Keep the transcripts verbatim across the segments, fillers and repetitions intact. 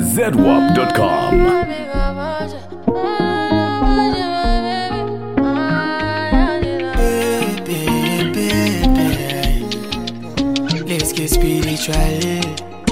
zedwap dot com. Let's get spiritual.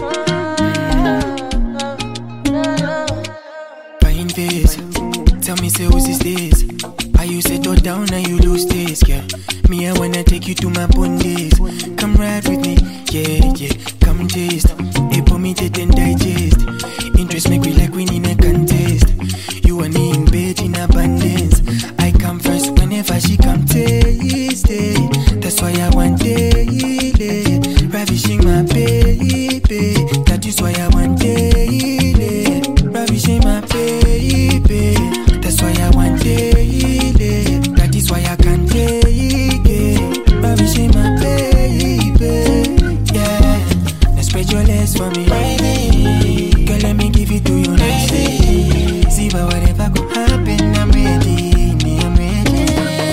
Fine face. Tell me, say, who's this days? I you settle down and you lose this, yeah. Me, I wanna take you to my bondage. Come ride with me, yeah, yeah. Come taste. Hey, pour me to then digest. Interest make me like winning a contest. You and me in bed in abundance. I come first whenever she come taste it. That's why I want it. Ravishing my baby. That is why I want it. Ravishing my baby. That's why I want it. That is why I can't take it. Ravishing my baby. Yeah. Now spread your legs for me. Girl, let me give it to you nicely. See but whatever could happen, I'm ready. Me, I'm ready.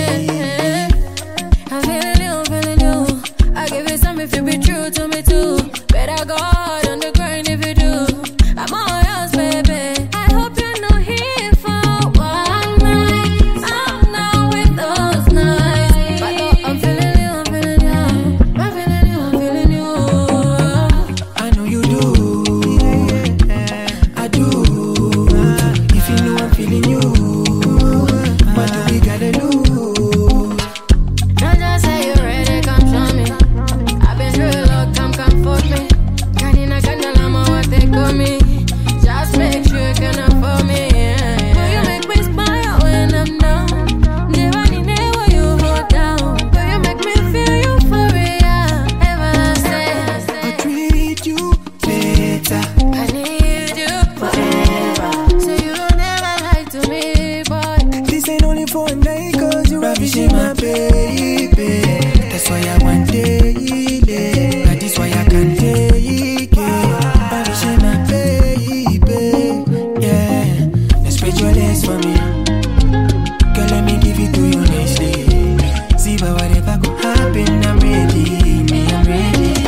I'm feeling you, I'm feeling you. I give it some if you be true to me too. Better go hard on the grind if you do. I'm all yours, baby. I hope you're not here for one night. I'm not with those nights. But though I'm feeling you, I'm feeling you. I'm feeling you, I'm feeling you. I know you do. I do. If you know I'm feeling you, what do we gotta lose? Don't just say you're ready, come show me. I've been through a lot, come comfort me. Can't in a candle, I'm what they call me. Just make sure you can afford me. Yeah, yeah. You make me smile when I'm down. Never need never you hold down. Girl, you make me feel euphoria. Everlasting. I treat you better. I need you forever. So you don't ever lie to me, boy. This ain't only for a night, cause you're ravishing my baby. That's why I want daily. That is why I can't take it. Ravishing my baby. Yeah. Now spread your legs for me. Girl, let me give it to you nicely. See but whatever could happen, I'm ready. Me, I'm ready.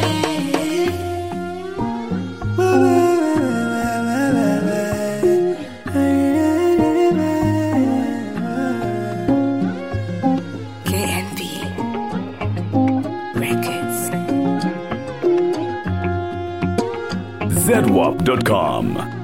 K N B Records. zedwap dot com.